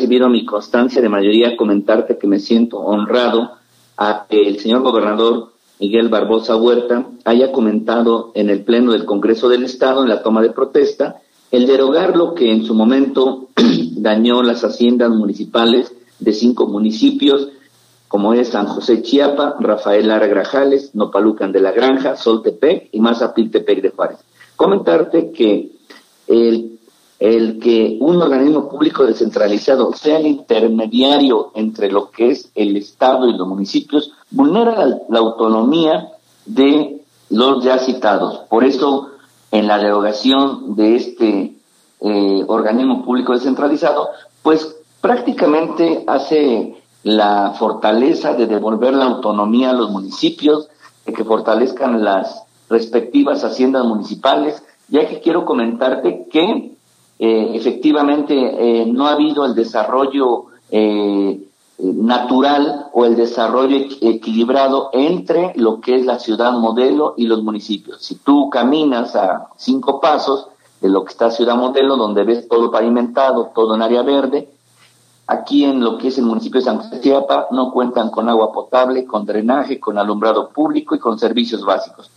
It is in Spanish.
recibido mi constancia de mayoría, comentarte que me siento honrado a que el señor gobernador Miguel Barbosa Huerta haya comentado en el Pleno del Congreso del Estado, en la toma de protesta, el derogar lo que en su momento dañó las haciendas municipales de 5 municipios, como es San José Chiapa, Rafael Lara Grajales, Nopalucan de la Granja, Soltepec y Mazapiltepec de Juárez. Comentarte que el que un organismo público descentralizado sea el intermediario entre lo que es el Estado y los municipios vulnera la autonomía de los ya citados. Por eso, en la derogación de este organismo público descentralizado, pues prácticamente hace la fortaleza de devolver la autonomía a los municipios, de que fortalezcan las respectivas haciendas municipales, ya que quiero comentarte que efectivamente no ha habido el desarrollo natural o el desarrollo equilibrado entre lo que es la ciudad modelo y los municipios. Si tú caminas a 5 pasos de lo que está Ciudad Modelo, donde ves todo pavimentado, todo en área verde, aquí en lo que es el municipio de San José Chiapa no cuentan con agua potable, con drenaje, con alumbrado público y con servicios básicos.